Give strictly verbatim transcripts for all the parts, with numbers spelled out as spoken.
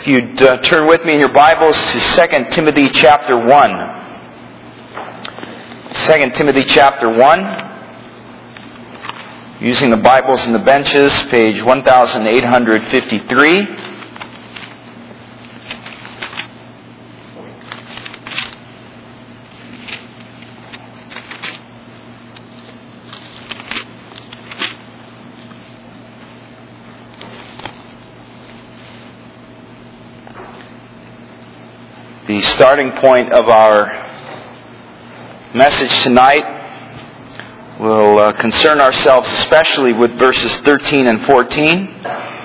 If you'd uh, turn with me in your Bibles to Second Timothy chapter one. Second Timothy chapter one. Using the Bibles in the benches, page eighteen fifty-three. The starting point of our message tonight will uh, concern ourselves especially with verses thirteen and fourteen.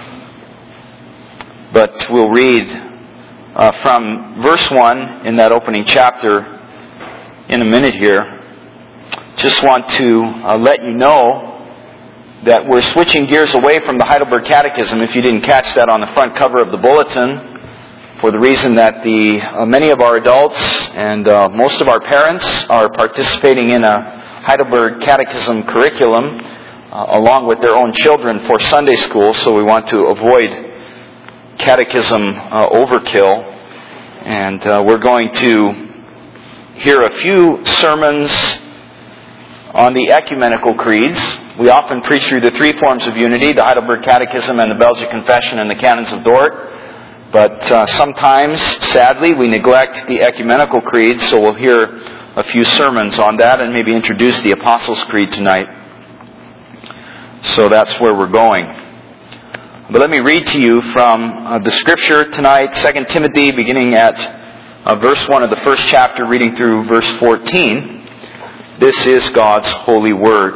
But we'll read uh, from verse one in that opening chapter in a minute here. Just want to uh, let you know that we're switching gears away from the Heidelberg Catechism, if you didn't catch that on the front cover of the bulletin, for the reason that the uh, many of our adults and uh, most of our parents are participating in a Heidelberg Catechism curriculum uh, along with their own children for Sunday school, so we want to avoid catechism uh, overkill. And uh, we're going to hear a few sermons on the ecumenical creeds. We often preach through the three forms of unity, the Heidelberg Catechism and the Belgic Confession and the Canons of Dort. But uh, sometimes, sadly, we neglect the ecumenical creed, so we'll hear a few sermons on that and maybe introduce the Apostles' Creed tonight. So that's where we're going. But let me read to you from uh, the Scripture tonight, Second Timothy, beginning at uh, verse one of the first chapter, reading through verse fourteen. This is God's holy word.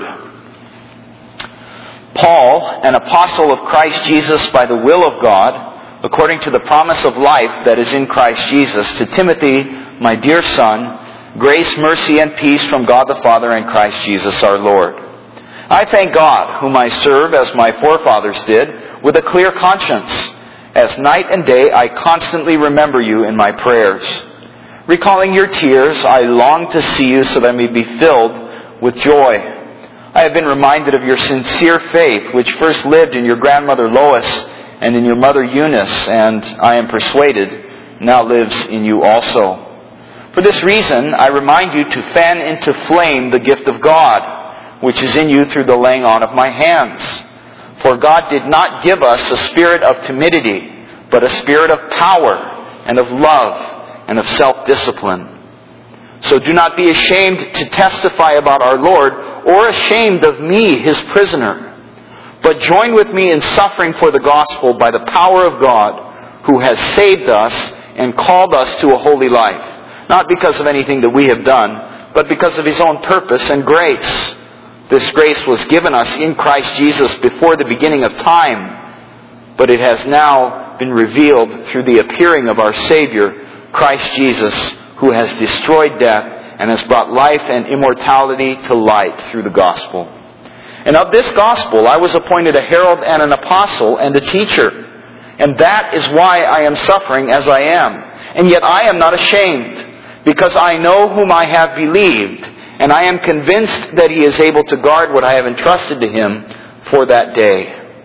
Paul, an apostle of Christ Jesus by the will of God, according to the promise of life that is in Christ Jesus, to Timothy, my dear son, grace, mercy, and peace from God the Father and Christ Jesus our Lord. I thank God, whom I serve as my forefathers did, with a clear conscience. As night and day I constantly remember you in my prayers. Recalling your tears, I long to see you so that I may be filled with joy. I have been reminded of your sincere faith, which first lived in your grandmother Lois and in your mother Eunice, and I am persuaded now lives in you also. For this reason, I remind you to fan into flame the gift of God, which is in you through the laying on of my hands. For God did not give us a spirit of timidity, but a spirit of power and of love and of self-discipline. So do not be ashamed to testify about our Lord, or ashamed of me, His prisoner. But join with me in suffering for the gospel by the power of God, who has saved us and called us to a holy life, not because of anything that we have done, but because of His own purpose and grace. This grace was given us in Christ Jesus before the beginning of time, but it has now been revealed through the appearing of our Savior, Christ Jesus, who has destroyed death and has brought life and immortality to light through the gospel. And of this gospel I was appointed a herald and an apostle and a teacher. And that is why I am suffering as I am. And yet I am not ashamed, because I know whom I have believed, and I am convinced that He is able to guard what I have entrusted to Him for that day.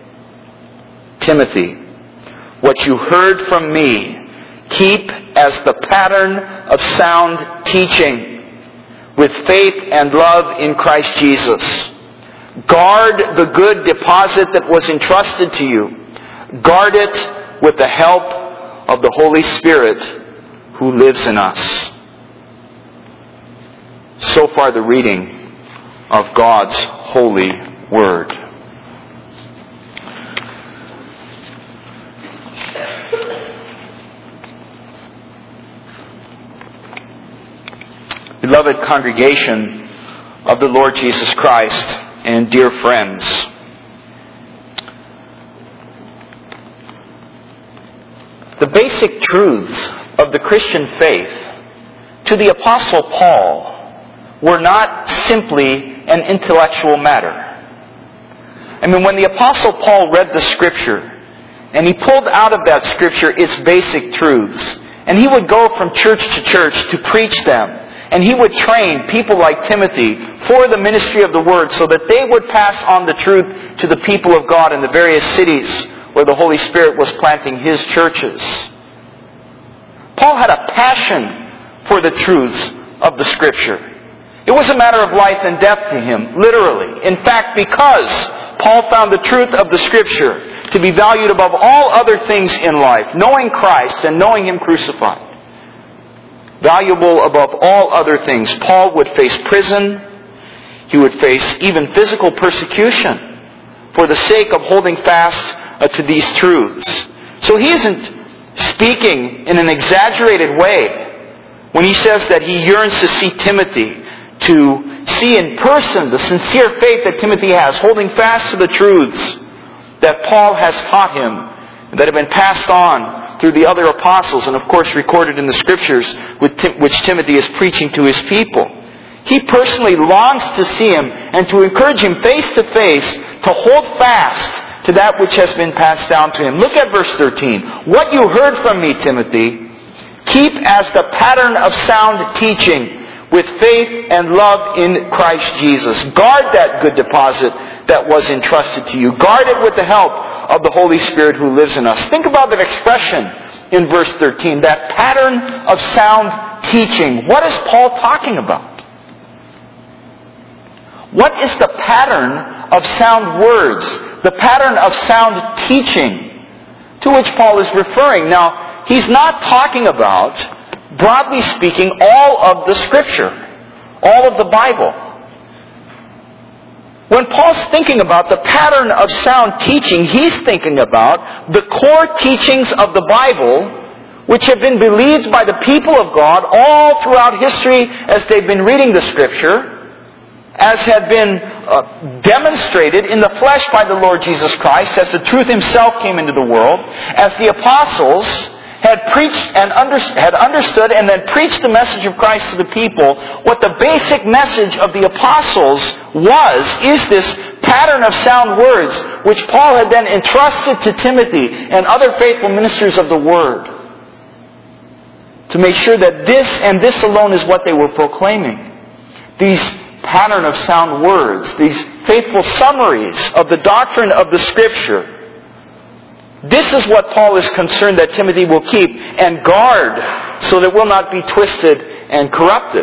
Timothy, what you heard from me, keep as the pattern of sound teaching, with faith and love in Christ Jesus. Guard the good deposit that was entrusted to you. Guard it with the help of the Holy Spirit who lives in us. So far the reading of God's holy word. Beloved congregation of the Lord Jesus Christ, and dear friends, the basic truths of the Christian faith to the Apostle Paul were not simply an intellectual matter. I mean, when the Apostle Paul read the Scripture and he pulled out of that Scripture its basic truths, and he would go from church to church to preach them, and he would train people like Timothy for the ministry of the Word so that they would pass on the truth to the people of God in the various cities where the Holy Spirit was planting His churches. Paul had a passion for the truths of the Scripture. It was a matter of life and death to him, literally. In fact, because Paul found the truth of the Scripture to be valued above all other things in life, knowing Christ and knowing Him crucified, valuable above all other things, Paul would face prison. He would face even physical persecution for the sake of holding fast uh, to these truths. So he isn't speaking in an exaggerated way when he says that he yearns to see Timothy, to see in person the sincere faith that Timothy has, holding fast to the truths that Paul has taught him, that have been passed on through the other apostles, and of course recorded in the Scriptures, which Timothy is preaching to his people. He personally longs to see him and to encourage him face to face to hold fast to that which has been passed down to him. Look at verse thirteen. What you heard from me, Timothy, keep as the pattern of sound teaching, with faith and love in Christ Jesus. Guard that good deposit that was entrusted to you. Guard it with the help of the Holy Spirit who lives in us. Think about that expression in verse thirteen, that pattern of sound teaching. What is Paul talking about? What is the pattern of sound words, the pattern of sound teaching to which Paul is referring? Now, he's not talking about, broadly speaking, all of the Scripture, all of the Bible. When Paul's thinking about the pattern of sound teaching, he's thinking about the core teachings of the Bible, which have been believed by the people of God all throughout history as they've been reading the Scripture, as had been uh, demonstrated in the flesh by the Lord Jesus Christ, as the truth Himself came into the world, as the apostles had preached and under, had understood and then preached the message of Christ to the people. What the basic message of the apostles was, is this pattern of sound words, which Paul had then entrusted to Timothy and other faithful ministers of the Word, to make sure that this and this alone is what they were proclaiming. These pattern of sound words, these faithful summaries of the doctrine of the Scripture. This is what Paul is concerned that Timothy will keep and guard so that it will not be twisted and corrupted.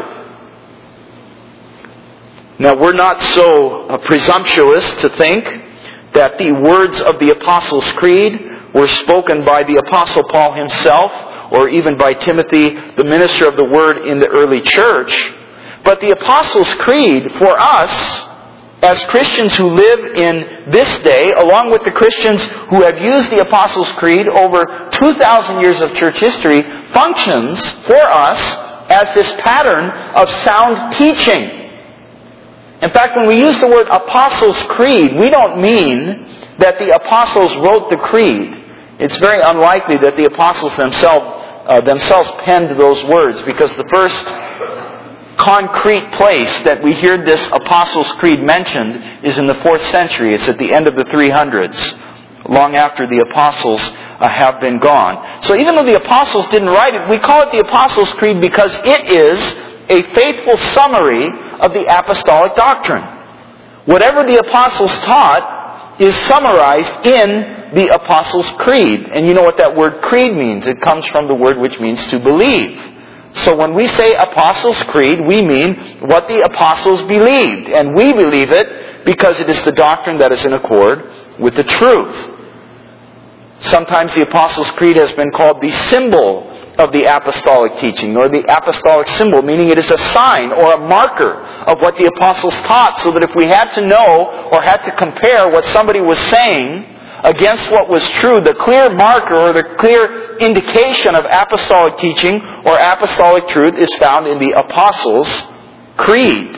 Now, we're not so uh, presumptuous to think that the words of the Apostles' Creed were spoken by the Apostle Paul himself, or even by Timothy, the minister of the Word in the early church. But the Apostles' Creed, for us, as Christians who live in this day, along with the Christians who have used the Apostles' Creed over two thousand years of church history, functions for us as this pattern of sound teaching. In fact, when we use the word Apostles' Creed, we don't mean that the Apostles wrote the Creed. It's very unlikely that the Apostles themselves, uh, themselves penned those words, because the first concrete place that we hear this Apostles' Creed mentioned is in the fourth century. It's at the end of the three hundreds, long after the Apostles uh, have been gone. So even though the Apostles didn't write it, we call it the Apostles' Creed because it is a faithful summary of the apostolic doctrine. Whatever the Apostles taught is summarized in the Apostles' Creed. And you know what that word creed means. It comes from the word which means to believe. So when we say Apostles' Creed, we mean what the apostles believed. And we believe it because it is the doctrine that is in accord with the truth. Sometimes the Apostles' Creed has been called the symbol of the apostolic teaching, or the apostolic symbol, meaning it is a sign or a marker of what the apostles taught, so that if we had to know or had to compare what somebody was saying against what was true, the clear marker or the clear indication of apostolic teaching or apostolic truth is found in the Apostles' Creed.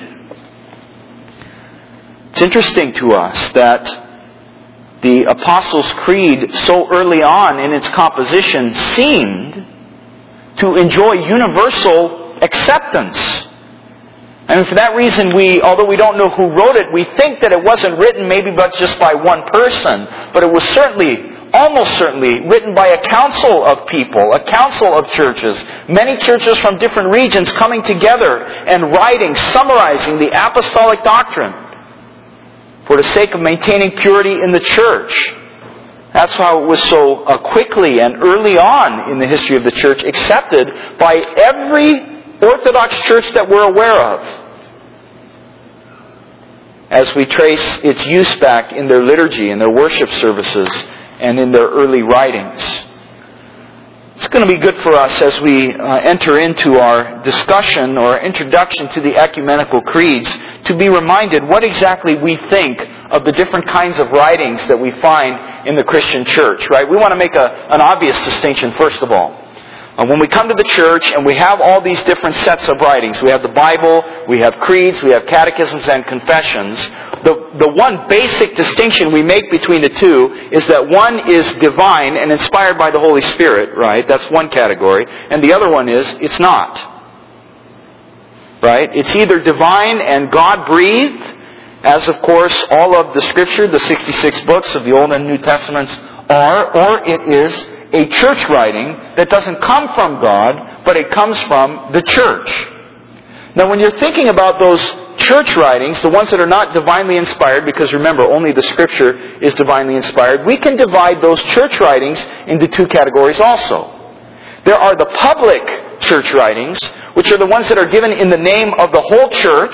It's interesting to us that the Apostles' Creed so early on in its composition seemed to enjoy universal acceptance. And for that reason, we, although we don't know who wrote it, we think that it wasn't written maybe but just by one person, but it was certainly, almost certainly, written by a council of people, a council of churches, many churches from different regions coming together and writing, summarizing the apostolic doctrine for the sake of maintaining purity in the church. That's how it was so uh, quickly and early on in the history of the church accepted by every Orthodox church that we're aware of, as we trace its use back in their liturgy, in their worship services, and in their early writings. It's going to be good for us as we uh, enter into our discussion or introduction to the ecumenical creeds to be reminded what exactly we think of the different kinds of writings that we find in the Christian church, right? We want to make a, an obvious distinction, first of all. Uh, when we come to the church and we have all these different sets of writings, we have the Bible, we have creeds, we have catechisms and confessions. The, the one basic distinction we make between the two is that one is divine and inspired by the Holy Spirit, right? That's one category. And the other one is, it's not. Right? It's either divine and God-breathed, as of course all of the Scripture, the sixty-six books of the Old and New Testaments are, or it is a church writing that doesn't come from God, but it comes from the church. Now when you're thinking about those church writings, the ones that are not divinely inspired, because remember, only the Scripture is divinely inspired, we can divide those church writings into two categories also. There are the public church writings, which are the ones that are given in the name of the whole church,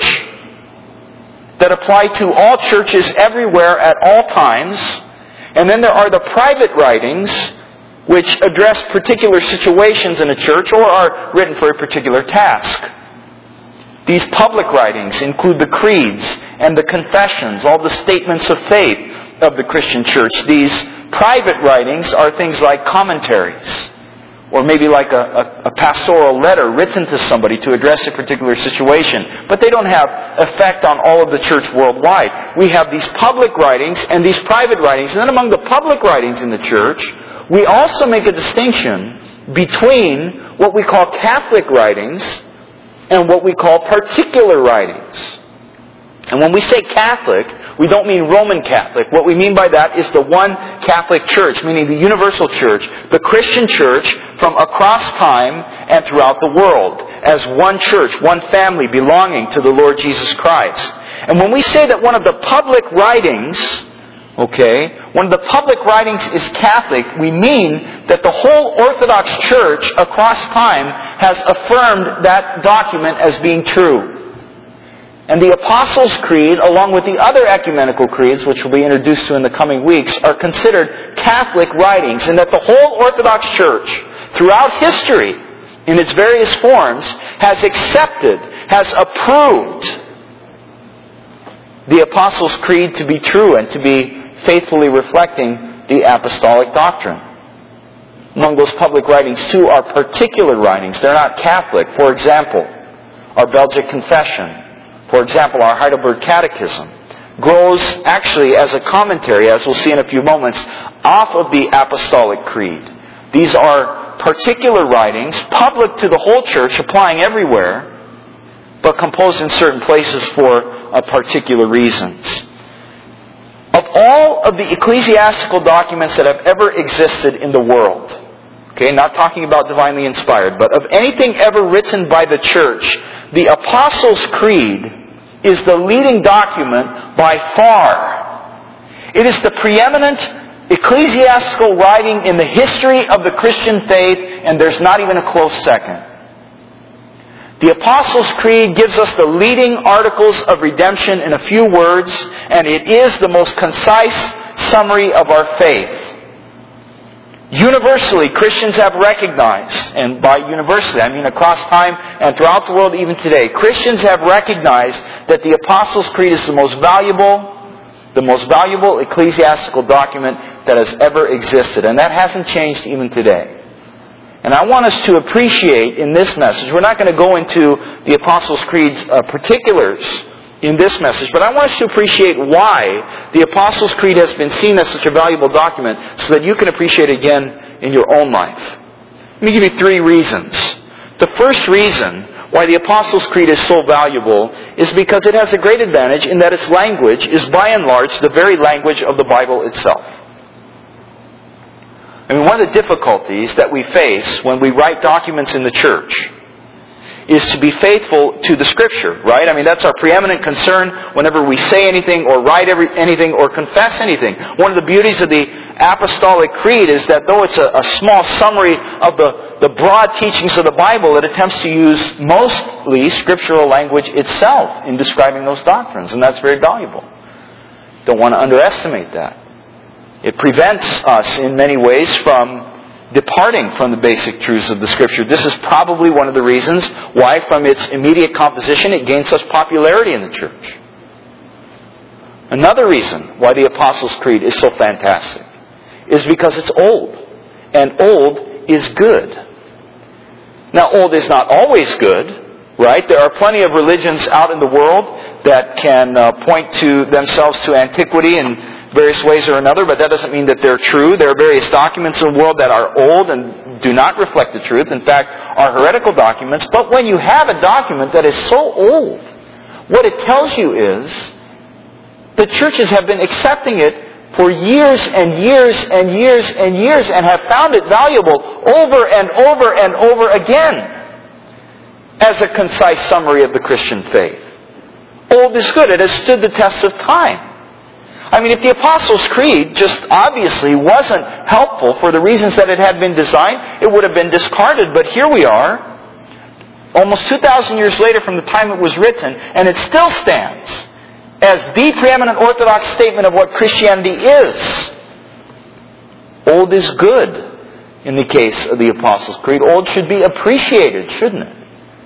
that apply to all churches everywhere at all times. And then there are the private writings, which address particular situations in a church or are written for a particular task. These public writings include the creeds and the confessions, all the statements of faith of the Christian church. These private writings are things like commentaries, or maybe like a, a, a pastoral letter written to somebody to address a particular situation. But they don't have effect on all of the church worldwide. We have these public writings and these private writings. And then among the public writings in the church, we also make a distinction between what we call Catholic writings and what we call particular writings. And when we say Catholic, we don't mean Roman Catholic. What we mean by that is the one Catholic Church, meaning the universal church, the Christian church from across time and throughout the world, as one church, one family belonging to the Lord Jesus Christ. And when we say that one of the public writings, okay, one of the public writings is Catholic, we mean that the whole Orthodox Church across time has affirmed that document as being true. And the Apostles' Creed, along with the other ecumenical creeds, which we'll be introduced to in the coming weeks, are considered Catholic writings, and that the whole Orthodox Church, throughout history, in its various forms, has accepted, has approved the Apostles' Creed to be true and to be faithfully reflecting the apostolic doctrine. Among those public writings, too, are particular writings. They're not Catholic. For example, our Belgic Confession. For example, our Heidelberg Catechism grows actually as a commentary, as we'll see in a few moments, off of the Apostolic Creed. These are particular writings, public to the whole church, applying everywhere, but composed in certain places for uh, particular reasons. Of all of the ecclesiastical documents that have ever existed in the world, okay, not talking about divinely inspired, but of anything ever written by the church, the Apostles' Creed is the leading document by far. It is the preeminent ecclesiastical writing in the history of the Christian faith, and there's not even a close second. The Apostles' Creed gives us the leading articles of redemption in a few words, and it is the most concise summary of our faith. Universally, Christians have recognized, and by universally I mean across time and throughout the world even today, Christians have recognized that the Apostles' Creed is the most valuable, the most valuable ecclesiastical document that has ever existed. And that hasn't changed even today. And I want us to appreciate in this message, we're not going to go into the Apostles' Creed's uh, particulars in this message, but I want us to appreciate why the Apostles' Creed has been seen as such a valuable document so that you can appreciate it again in your own life. Let me give you three reasons. The first reason why the Apostles' Creed is so valuable is because it has a great advantage in that its language is by and large the very language of the Bible itself. I mean, one of the difficulties that we face when we write documents in the church is to be faithful to the Scripture, right? I mean, that's our preeminent concern whenever we say anything or write every, anything or confess anything. One of the beauties of the Apostolic Creed is that though it's a, a small summary of the, the broad teachings of the Bible, it attempts to use mostly scriptural language itself in describing those doctrines. And that's very valuable. Don't want to underestimate that. It prevents us in many ways from departing from the basic truths of the Scripture. This is probably one of the reasons why from its immediate composition it gained such popularity in the church. Another reason why the Apostles' Creed is so fantastic is because it's old. And old is good. Now, old is not always good, right? There are plenty of religions out in the world that can uh, point to themselves to antiquity in various ways or another, but that doesn't mean that they're true. There are various documents in the world that are old and do not reflect the truth. In fact, are heretical documents. But when you have a document that is so old, what it tells you is the churches have been accepting it for years and years and years and years and have found it valuable over and over and over again as a concise summary of the Christian faith. Old is good. It has stood the test of time. I mean, if the Apostles' Creed just obviously wasn't helpful for the reasons that it had been designed, it would have been discarded. But here we are, almost two thousand years later from the time it was written, and it still stands as the preeminent Orthodox statement of what Christianity is. Old is good in the case of the Apostles' Creed. Old should be appreciated, shouldn't it?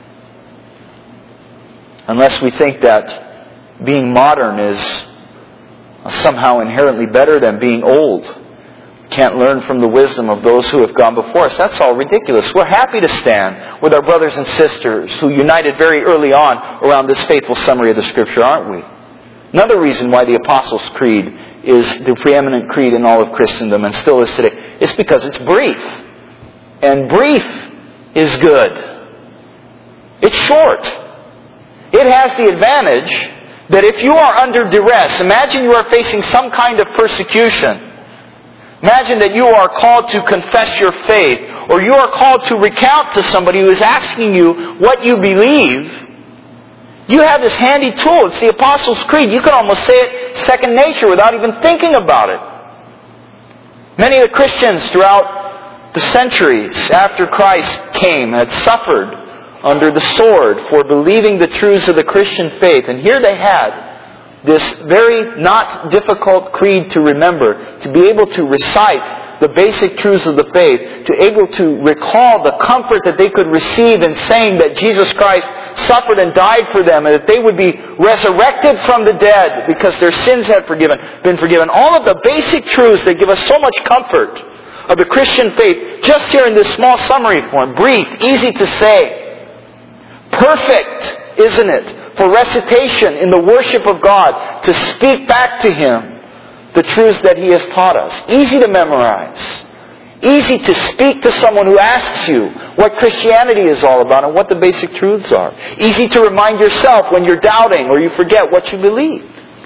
Unless we think that being modern is somehow inherently better than being old. Can't learn from the wisdom of those who have gone before us. That's all ridiculous. We're happy to stand with our brothers and sisters who united very early on around this faithful summary of the Scripture, aren't we? Another reason why the Apostles' Creed is the preeminent creed in all of Christendom and still is today is because it's brief. And brief is good. It's short. It has the advantage that if you are under duress, imagine you are facing some kind of persecution. Imagine that you are called to confess your faith, or you are called to recount to somebody who is asking you what you believe. You have this handy tool. It's the Apostles' Creed. You can almost say it second nature without even thinking about it. Many of the Christians throughout the centuries after Christ came had suffered under the sword for believing the truths of the Christian faith. And here they had this very not difficult creed to remember, to be able to recite the basic truths of the faith, to able to recall the comfort that they could receive in saying that Jesus Christ suffered and died for them, and that they would be resurrected from the dead because their sins had forgiven, been forgiven. All of the basic truths that give us so much comfort of the Christian faith, just here in this small summary form, brief, easy to say. Perfect, isn't it, for recitation in the worship of God, to speak back to Him the truths that He has taught us. Easy to memorize. Easy to speak to someone who asks you what Christianity is all about and what the basic truths are. Easy to remind yourself when you're doubting or you forget what you believe.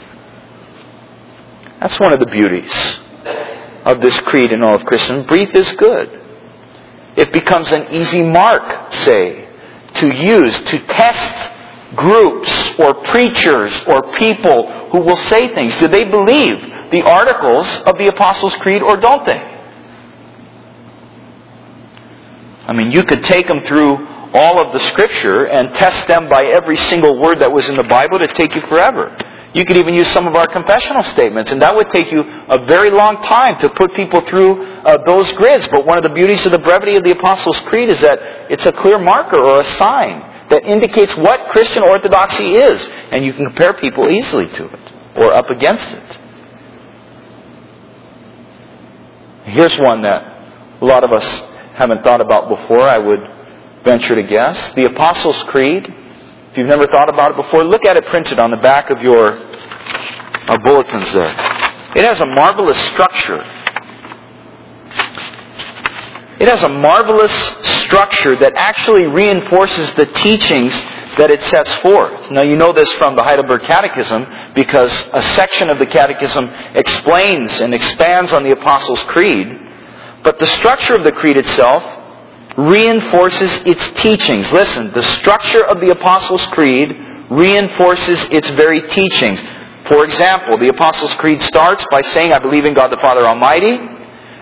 That's one of the beauties of this creed in all of Christendom. Brief is good. It becomes an easy mark, say, to use to test groups or preachers or people who will say things. Do they believe the articles of the Apostles' Creed or don't they? I mean, you could take them through all of the Scripture and test them by every single word that was in the Bible to take you forever. You could even use some of our confessional statements, and that would take you a very long time to put people through uh, those grids. But one of the beauties of the brevity of the Apostles' Creed is that it's a clear marker or a sign that indicates what Christian orthodoxy is, and you can compare people easily to it or up against it. Here's one that a lot of us haven't thought about before, I would venture to guess. The Apostles' Creed. If you've never thought about it before, look at it printed on the back of your uh, bulletins there. It has a marvelous structure. It has a marvelous structure that actually reinforces the teachings that it sets forth. Now, you know this from the Heidelberg Catechism because a section of the Catechism explains and expands on the Apostles' Creed. But the structure of the Creed itself reinforces its teachings. Listen, the structure of the Apostles' Creed reinforces its very teachings. For example, the Apostles' Creed starts by saying, I believe in God the Father Almighty.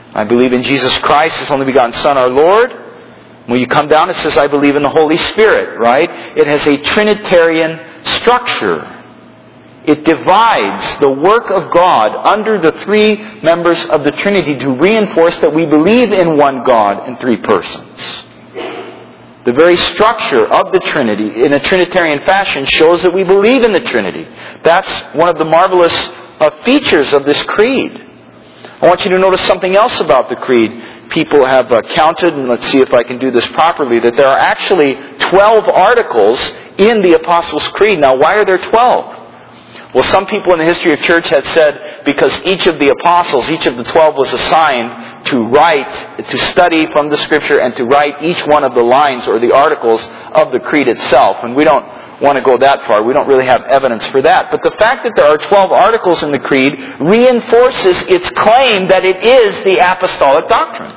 I believe in Jesus Christ, His only begotten Son, our Lord. When you come down, it says, I believe in the Holy Spirit, right? It has a Trinitarian structure. It divides the work of God under the three members of the Trinity to reinforce that we believe in one God in three persons. The very structure of the Trinity in a Trinitarian fashion shows that we believe in the Trinity. That's one of the marvelous uh, features of this creed. I want you to notice something else about the creed. People have uh, counted, and let's see if I can do this properly, that there are actually twelve articles in the Apostles' Creed. Now, why are there twelve? Well, some people in the history of church had said because each of the apostles, each of the twelve, was assigned to write, to study from the Scripture and to write each one of the lines or the articles of the creed itself. And we don't want to go that far. We don't really have evidence for that. But the fact that there are twelve articles in the creed reinforces its claim that it is the apostolic doctrine.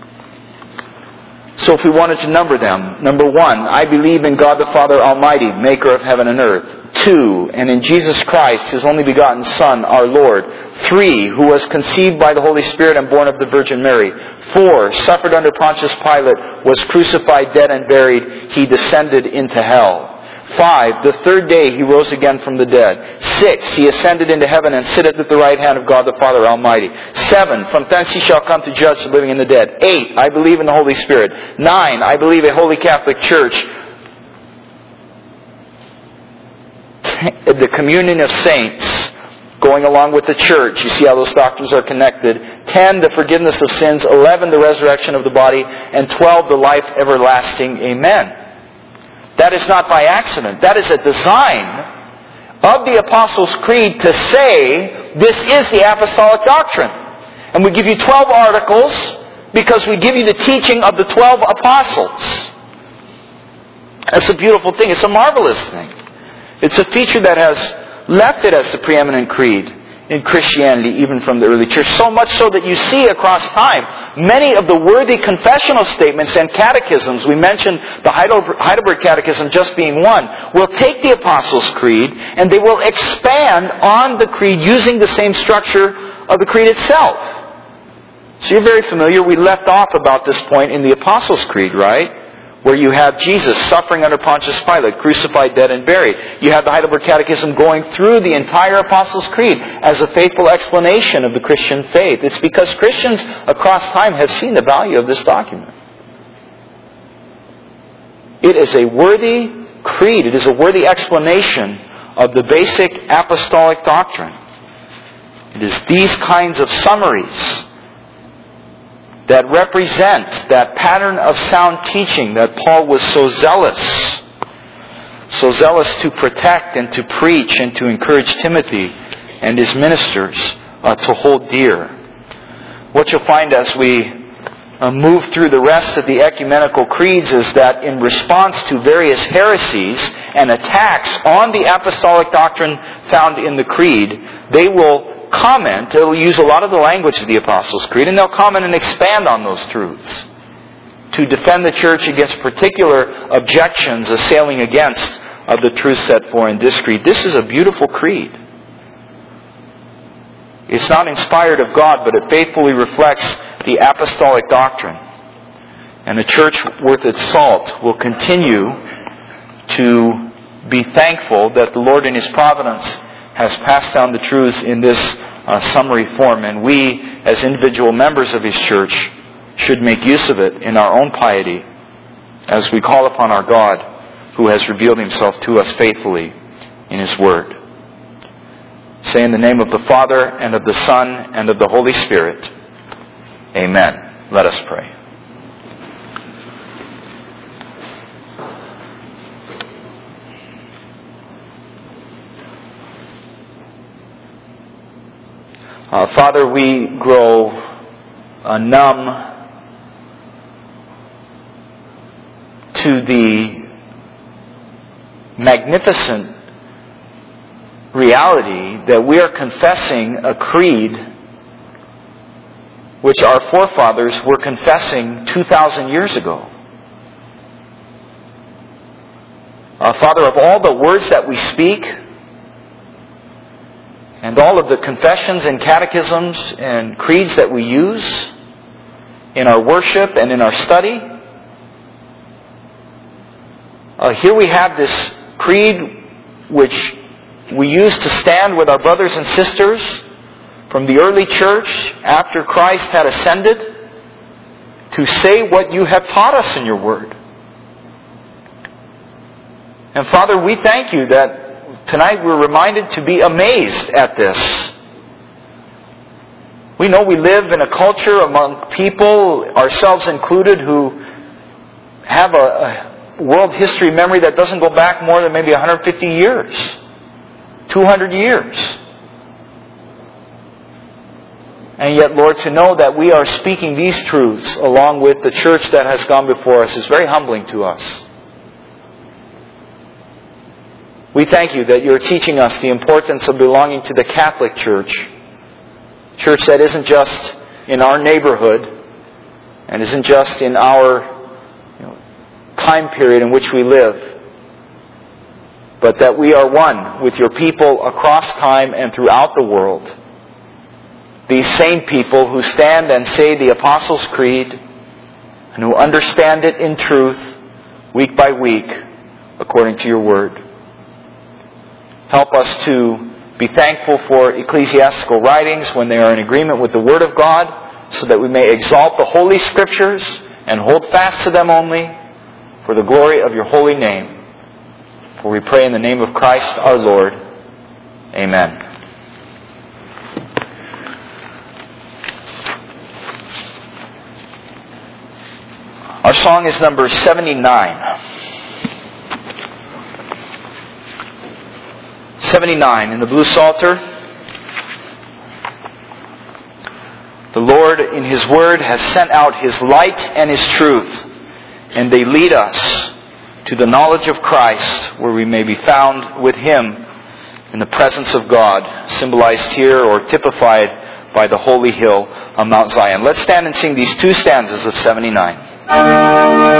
So if we wanted to number them, number one, I believe in God the Father Almighty, maker of heaven and earth. Two, and in Jesus Christ, His only begotten Son, our Lord. Three, who was conceived by the Holy Spirit and born of the Virgin Mary. Four, suffered under Pontius Pilate, was crucified, dead, and buried. He descended into hell. Five, the third day He rose again from the dead. Six, He ascended into heaven and sitteth at the right hand of God the Father Almighty. Seven, from thence He shall come to judge the living and the dead. Eight, I believe in the Holy Spirit. Nine, I believe a holy Catholic Church. The communion of saints, going along with the church. You see how those doctrines are connected. Ten, the forgiveness of sins. Eleven, the resurrection of the body. And twelve, the life everlasting. Amen. That is not by accident. That is a design of the Apostles' Creed to say this is the apostolic doctrine. And we give you twelve articles because we give you the teaching of the twelve apostles. That's a beautiful thing. It's a marvelous thing. It's a feature that has left it as the preeminent creed in Christianity, even from the early church. So much so that you see across time, many of the worthy confessional statements and catechisms, we mentioned the Heidelberg Catechism just being one, will take the Apostles' Creed and they will expand on the creed using the same structure of the creed itself. So you're very familiar. We left off about this point in the Apostles' Creed, right? Where you have Jesus suffering under Pontius Pilate, crucified, dead, and buried. You have the Heidelberg Catechism going through the entire Apostles' Creed as a faithful explanation of the Christian faith. It's because Christians across time have seen the value of this document. It is a worthy creed. It is a worthy explanation of the basic apostolic doctrine. It is these kinds of summaries that represent that pattern of sound teaching that Paul was so zealous, so zealous to protect and to preach and to encourage Timothy and his ministers uh, to hold dear. What you'll find as we uh, move through the rest of the ecumenical creeds is that in response to various heresies and attacks on the apostolic doctrine found in the creed, they will comment, they'll use a lot of the language of the Apostles' Creed, and they'll comment and expand on those truths to defend the church against particular objections assailing against of the truth set forth in this creed. This is a beautiful creed. It's not inspired of God, but it faithfully reflects the apostolic doctrine. And a church worth its salt will continue to be thankful that the Lord in His providence has passed down the truths in this uh, summary form, and we, as individual members of His church, should make use of it in our own piety as we call upon our God, who has revealed Himself to us faithfully in His Word. Say in the name of the Father, and of the Son, and of the Holy Spirit. Amen. Let us pray. Uh, Father, we grow uh, numb to the magnificent reality that we are confessing a creed which our forefathers were confessing two thousand years ago. Uh, Father, of all the words that we speak, and all of the confessions and catechisms and creeds that we use, in our worship and in our study. Uh, here we have this creed which we use to stand with our brothers and sisters from the early church after Christ had ascended to say what you have taught us in your Word. And Father, we thank you that tonight we're reminded to be amazed at this. We know we live in a culture among people, ourselves included, who have a, a world history memory that doesn't go back more than maybe one hundred fifty years, two hundred years. And yet, Lord, to know that we are speaking these truths along with the church that has gone before us is very humbling to us. We thank you that you're teaching us the importance of belonging to the Catholic Church. Church that isn't just in our neighborhood and isn't just in our you know, time period in which we live, but that we are one with your people across time and throughout the world. These same people who stand and say the Apostles' Creed and who understand it in truth week by week according to your Word. Help us to be thankful for ecclesiastical writings when they are in agreement with the Word of God, so that we may exalt the Holy Scriptures and hold fast to them only for the glory of your holy name. For we pray in the name of Christ our Lord. Amen. Our song is number seventy-nine. seventy-nine in the Blue Psalter. The Lord in His Word has sent out His light and His truth, and they lead us to the knowledge of Christ, where we may be found with Him in the presence of God, symbolized here or typified by the holy hill of Mount Zion. Let's stand and sing these two stanzas of seventy-nine.